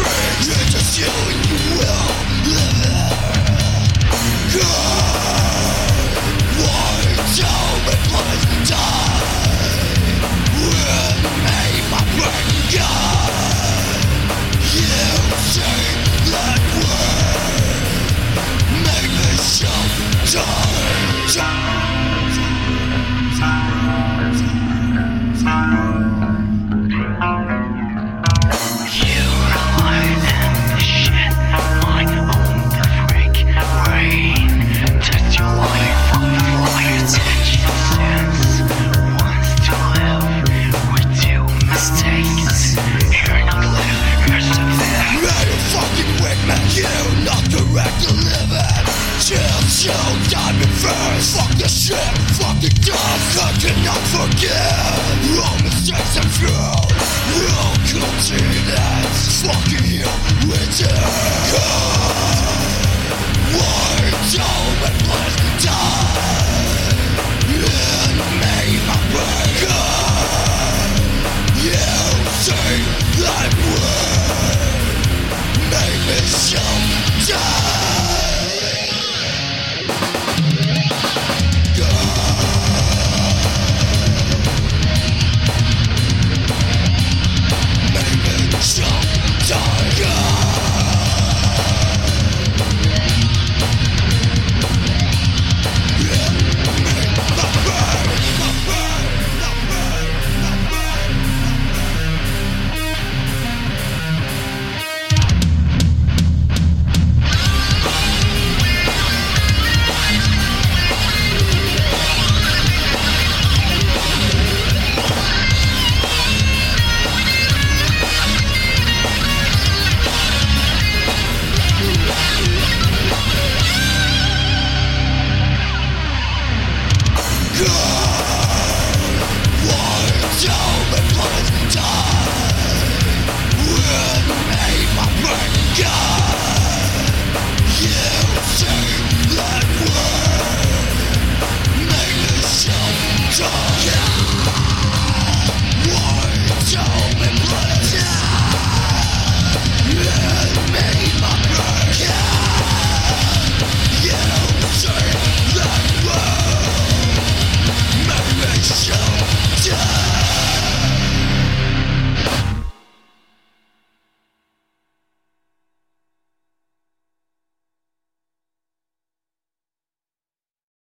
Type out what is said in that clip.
free. It's just you and you will live it. God, why tell me please die with me, my brain? God, you say that word, make me shout, die. You not correct to live it. Chill, time me first. Fuck the shit, fuck the dust. I cannot forgive all mistakes I've thrown. All continents, fucking you with it.